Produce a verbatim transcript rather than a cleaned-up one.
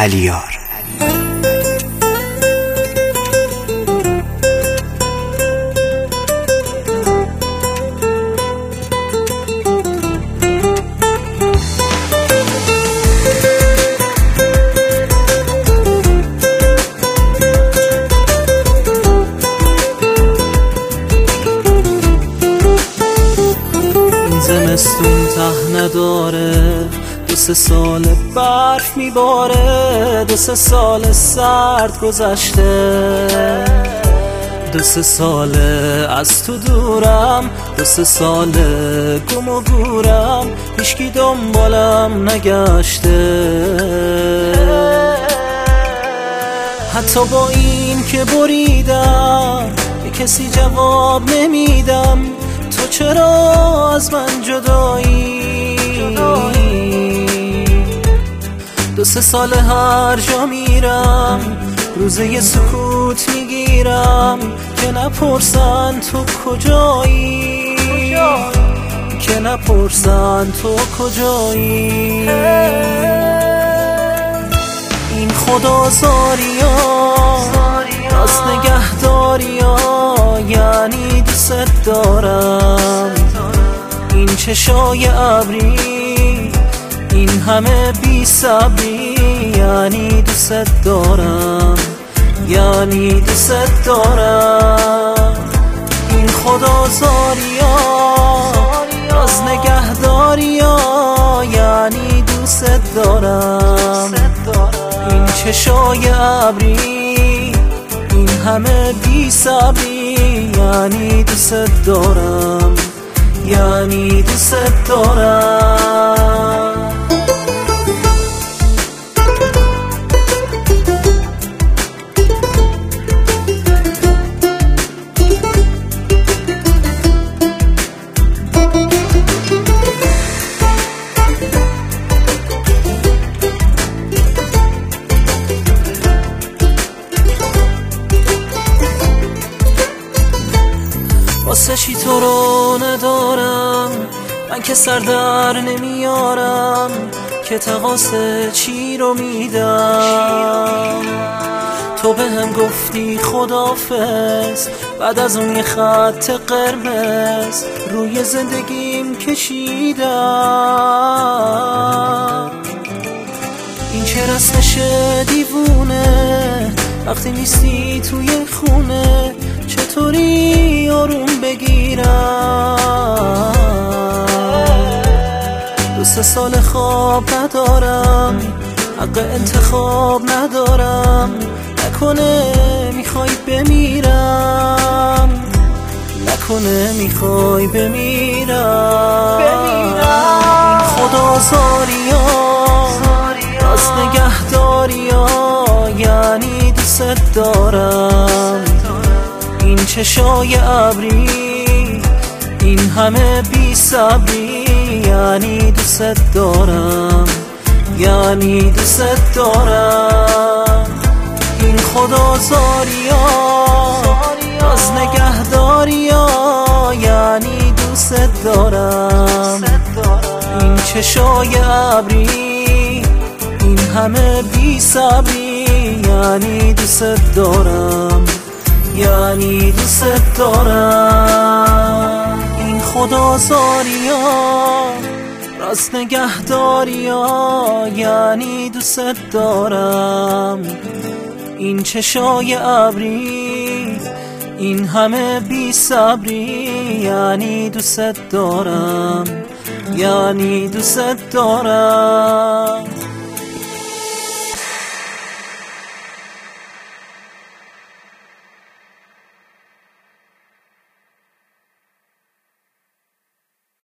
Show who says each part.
Speaker 1: علیار.
Speaker 2: زمستون ته نداره، دو سه سال برف میباره، دو سه سال سرد گذشته، دو سه ساله از تو دورم، دو سه ساله گم و گورم، هیچکی دنبالم نگشته. حتی با این که بریدم به کسی جواب نمیدم، تو چرا از من جدایی؟ دو سه سال هر جا میرم روزه ی سکوت میگیرم که نپرسن تو کجایی، که نپرسن تو کجایی. این خدازاری ها از نگهداری ها یعنی دوست دارم. این چشای ابری، این همه بی صبری یعنی دوست دارم، یعنی دوست دارم. این خدازاری ها از نگهداری ها یعنی دوست دارم. این چشای ابری، این همه بی صبری یعنی دوست دارم، یعنی دوست دارم. واسه چی تو رو ندارم، من که سر در نمیارم، که تقاسه چی رو میدم. تو به هم گفتی خدافظ، بعد از اون یه خط قرمز روی زندگیم کشیدم. این چه رسمش دیوونه، وقتی نیستی توی خونه چطوری آروم بگیرم؟ دو سه سال خواب ندارم، حق انتخاب ندارم، نکنه میخوای بمیرم، نکنه میخوای بمیرم. این خدازاری ها از نگهداری ها یعنی دوست دارم. این چشای ابری، این همه بی صبری یعنی دوست دارم، یعنی دوست دارم. این خدازاری ها از نگهداری ها یعنی دوست دارم. این چشای ابری، این همه بی صبری یعنی دوست دارم، یعنی دوست دارم. این خدازاری ها راز نگهداری ها یعنی دوست دارم. این چشای ابری، این همه بی صبری یعنی دوست دارم، یعنی دوست دارم.